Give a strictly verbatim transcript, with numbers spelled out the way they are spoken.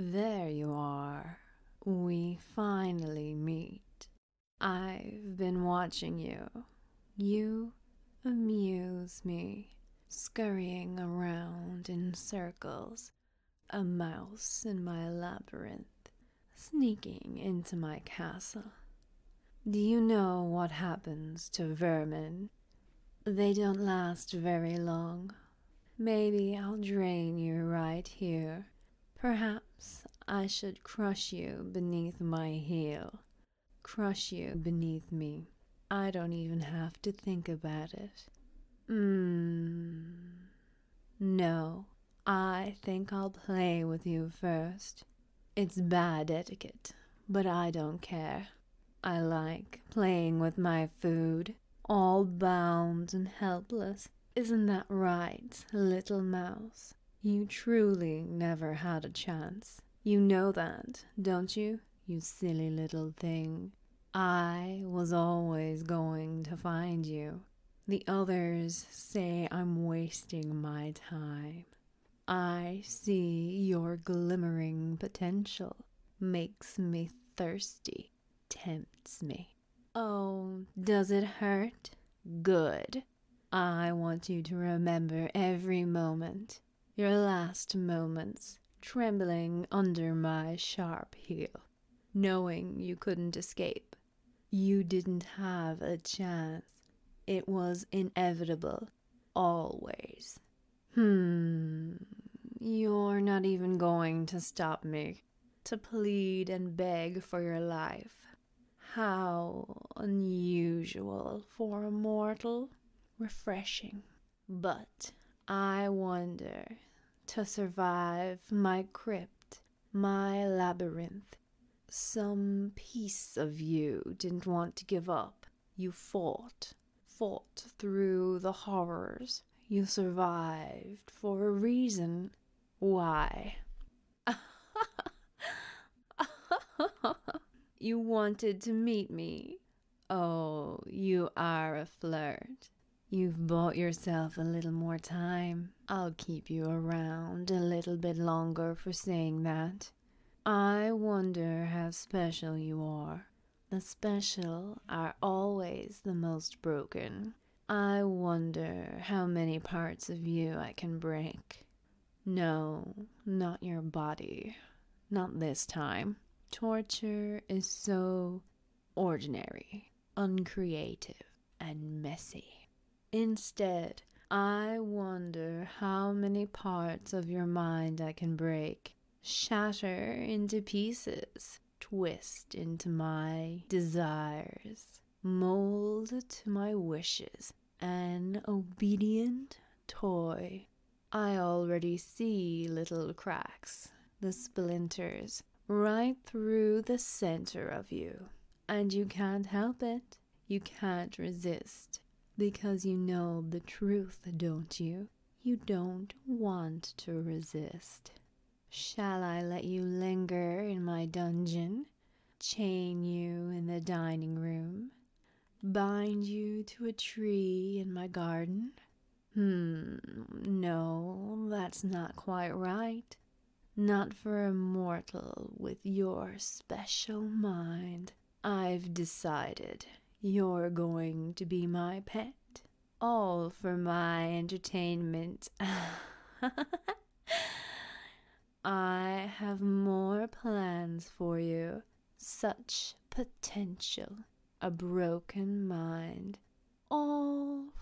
There you are. We finally meet. I've been watching you. You amuse me, scurrying around in circles, a mouse in my labyrinth, sneaking into my castle. Do you know what happens to vermin? They don't last very long. Maybe I'll drain you right here. Perhaps I should crush you beneath my heel. Crush you beneath me. I don't even have to think about it. Mmm. No, I think I'll play with you first. It's bad etiquette, but I don't care. I like playing with my food, all bound and helpless. Isn't that right, little mouse? You truly never had a chance. You know that, don't you, you silly little thing? I was always going to find you. The others say I'm wasting my time. I see your glimmering potential, makes me thirsty, tempts me. Oh, does it hurt? Good. I want you to remember every moment, your last moments, trembling under my sharp heel, knowing you couldn't escape. You didn't have a chance. It was inevitable, always. Hmm, you're not even going to stop me, to plead and beg for your life. How unusual for a mortal. Refreshing. But I wonder, to survive my crypt, my labyrinth, some piece of you didn't want to give up. You fought, fought through the horrors. You survived for a reason. Why? You wanted to meet me. Oh, you are a flirt. You've bought yourself a little more time. I'll keep you around a little bit longer for saying that. I wonder how special you are. The special are always the most broken. I wonder how many parts of you I can break. No, not your body. Not this time. Torture is so ordinary, uncreative, and messy. Instead, I wonder how many parts of your mind I can break, shatter into pieces, twist into my desires, mold to my wishes, an obedient toy. I already see little cracks, the splinters, right through the center of you. And you can't help it. You can't resist. Because you know the truth, don't you? You don't want to resist. Shall I let you linger in my dungeon? Chain you in the dining room? Bind you to a tree in my garden? Hmm, no, that's not quite right. Not for a mortal with your special mind. I've decided. You're going to be my pet, all for my entertainment. I have more plans for you, such potential, a broken mind, all